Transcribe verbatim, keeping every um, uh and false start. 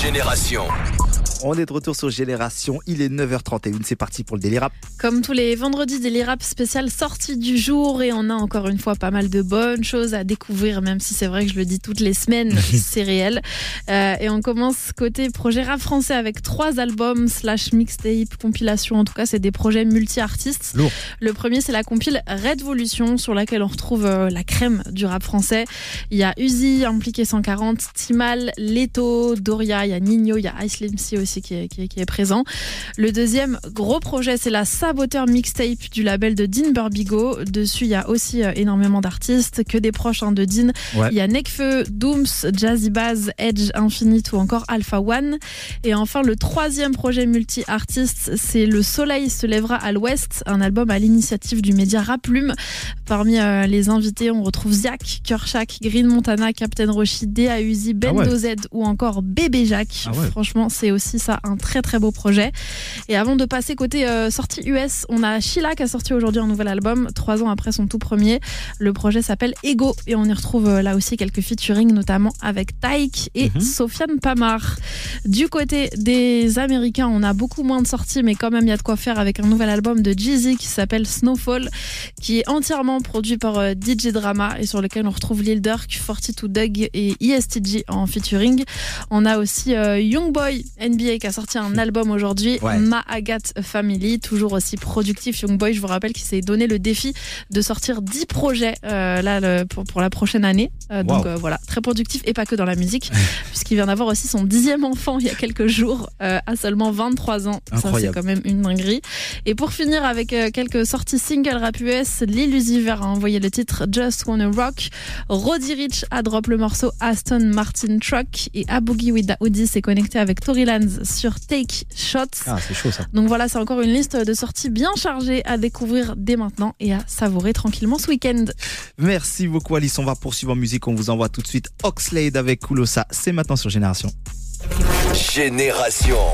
Génération. On est de retour sur Génération, il est neuf heures trente et une, c'est parti pour le Daily Rap. Comme tous les vendredis, Daily Rap spécial sortie du jour, et on a encore une fois pas mal de bonnes choses à découvrir, même si c'est vrai que je le dis toutes les semaines, c'est réel. Euh, et on commence côté projet rap français avec trois albums slash mixtape, compilation, en tout cas c'est des projets multi-artistes. Lourd. Le premier c'est la compile Redvolution, sur laquelle on retrouve euh, la crème du rap français. Il y a Uzi, Impliqué cent quarante, Timal, Leto, Doria, il y a Nino, il y a Ice Slim C aussi qui est, qui, est, qui est présent. Le deuxième gros projet, c'est la Saboteur mixtape du label de Dean Burbigo. Dessus, il y a aussi euh, énormément d'artistes, que des proches hein, de Dean. Ouais. Il y a Nekfeu, Dooms, Jazzy Baz, Edge, Infinite ou encore Alpha One. Et enfin, le troisième projet multi-artiste, c'est Le Soleil se lèvera à l'Ouest, un album à l'initiative du média Raplume. Parmi euh, les invités, on retrouve Ziak, Kershak, Green Montana, Captain Roshi, D A Uzi, Bendo Ah ouais. Z ou encore Bébé Jacques. Ah ouais. Franchement, c'est aussi ça un très très beau projet. Et avant de passer côté euh, sortie U S, on a Sheila qui a sorti aujourd'hui un nouvel album, trois ans après son tout premier. Le projet s'appelle Ego et on y retrouve euh, là aussi quelques featuring, notamment avec Taïk et Mm-hmm. Sofiane Pamar. Du côté des Américains, on a beaucoup moins de sorties, mais quand même il y a de quoi faire avec un nouvel album de Jeezy qui s'appelle Snowfall, qui est entièrement produit par euh, D J Drama et sur lequel on retrouve Lil Durk, quarante-deux Doug et E S T G en featuring. On a aussi euh, Youngboy N B A qui a sorti un album aujourd'hui, Ouais. Ma Agathe Family, toujours aussi productif. Youngboy, je vous rappelle qu'il s'est donné le défi de sortir dix projets euh, là le, pour, pour la prochaine année. Euh, donc Wow. euh, voilà, très productif et pas que dans la musique, puisqu'il vient d'avoir aussi son dixième enfant il y a quelques jours, euh, à seulement vingt-trois ans. Incroyable. Ça, c'est quand même une dinguerie. Et pour finir avec euh, quelques sorties singles rap U S, Lil Uzi Vert a envoyé le titre Just Wanna Rock. Roddy Ricch a drop le morceau Aston Martin Truck et A Boogie with the Hoodie s'est connecté avec Tory Lanez sur Take Shots. Ah, c'est chaud ça. Donc voilà, c'est encore une liste de sorties bien chargée à découvrir dès maintenant et à savourer tranquillement ce week-end. Merci beaucoup Alice, on va poursuivre en musique, on vous envoie tout de suite Oxlade avec Kulosa, c'est maintenant sur Génération. Génération.